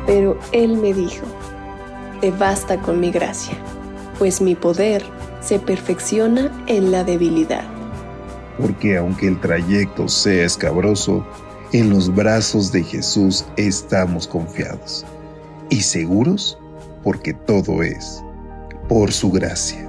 Pero Él me dijo: te basta con mi gracia, pues mi poder se perfecciona en la debilidad. Porque aunque el trayecto sea escabroso, en los brazos de Jesús estamos confiados y seguros, porque todo es por su gracia.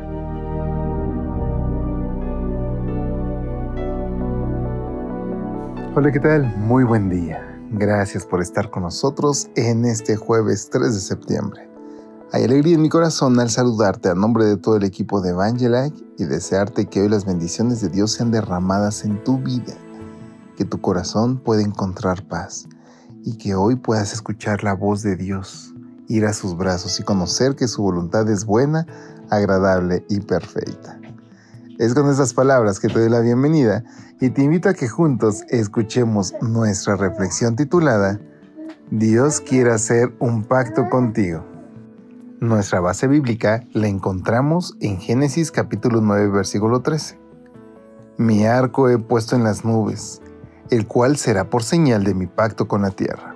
Hola, ¿qué tal? Muy buen día. Gracias por estar con nosotros en este jueves 3 de septiembre. Hay alegría en mi corazón al saludarte a nombre de todo el equipo de Evangelike y desearte que hoy las bendiciones de Dios sean derramadas en tu vida, que tu corazón pueda encontrar paz y que hoy puedas escuchar la voz de Dios, ir a sus brazos y conocer que su voluntad es buena, agradable y perfecta. Es con estas palabras que te doy la bienvenida y te invito a que juntos escuchemos nuestra reflexión titulada Dios quiere hacer un pacto contigo. Nuestra base bíblica la encontramos en Génesis capítulo 9, versículo 13. Mi arco he puesto en las nubes, el cual será por señal de mi pacto con la tierra.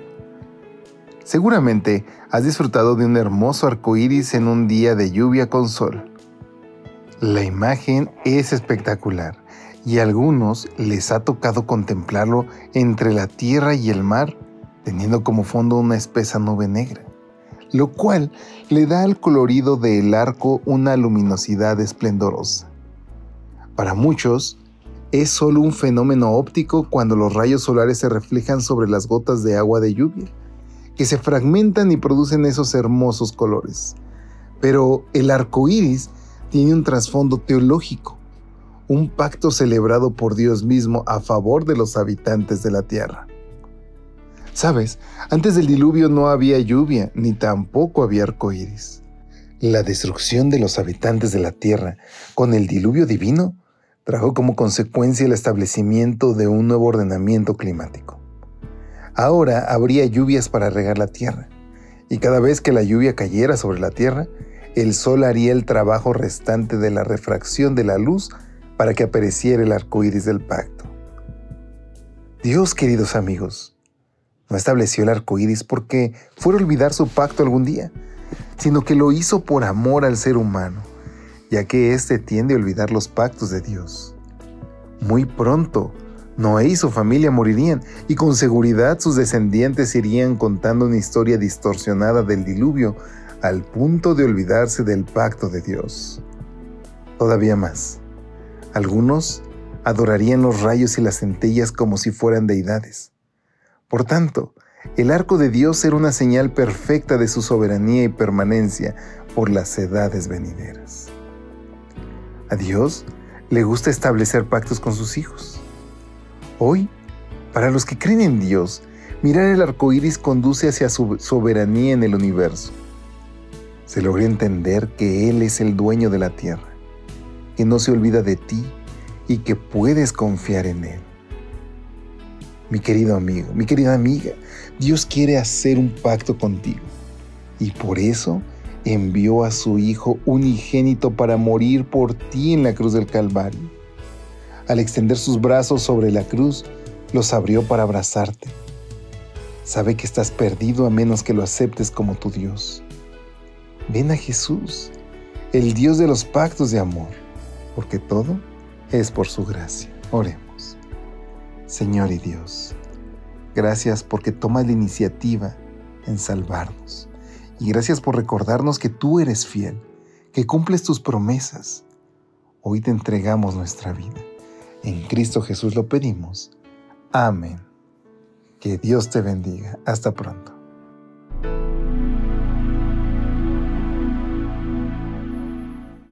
Seguramente has disfrutado de un hermoso arco iris en un día de lluvia con sol. La imagen es espectacular y a algunos les ha tocado contemplarlo entre la tierra y el mar, teniendo como fondo una espesa nube negra, lo cual le da al colorido del arco una luminosidad esplendorosa. Para muchos, es solo un fenómeno óptico cuando los rayos solares se reflejan sobre las gotas de agua de lluvia, que se fragmentan y producen esos hermosos colores. Pero el arco iris tiene un trasfondo teológico, un pacto celebrado por Dios mismo a favor de los habitantes de la tierra. ¿Sabes? Antes del diluvio no había lluvia, ni tampoco había arco iris. La destrucción de los habitantes de la tierra con el diluvio divino trajo como consecuencia el establecimiento de un nuevo ordenamiento climático. Ahora habría lluvias para regar la tierra, y cada vez que la lluvia cayera sobre la tierra, el sol haría el trabajo restante de la refracción de la luz para que apareciera el arco iris del pacto. Dios, queridos amigos, no estableció el arco iris porque fuera a olvidar su pacto algún día, sino que lo hizo por amor al ser humano, ya que éste tiende a olvidar los pactos de Dios. Muy pronto, Noé y su familia morirían, y con seguridad sus descendientes irían contando una historia distorsionada del diluvio, al punto de olvidarse del pacto de Dios. Todavía más, algunos adorarían los rayos y las centellas como si fueran deidades. Por tanto, el arco de Dios era una señal perfecta de su soberanía y permanencia por las edades venideras. A Dios le gusta establecer pactos con sus hijos. Hoy, para los que creen en Dios, mirar el arco iris conduce hacia su soberanía en el universo. Se logra entender que Él es el dueño de la tierra, que no se olvida de ti y que puedes confiar en Él. Mi querido amigo, mi querida amiga, Dios quiere hacer un pacto contigo y por eso envió a su Hijo unigénito para morir por ti en la cruz del Calvario. Al extender sus brazos sobre la cruz, los abrió para abrazarte. Sabe que estás perdido a menos que lo aceptes como tu Dios. Ven a Jesús, el Dios de los pactos de amor, porque todo es por su gracia. Oremos. Señor y Dios, gracias porque tomas la iniciativa en salvarnos. Y gracias por recordarnos que tú eres fiel, que cumples tus promesas. Hoy te entregamos nuestra vida. En Cristo Jesús lo pedimos. Amén. Que Dios te bendiga. Hasta pronto.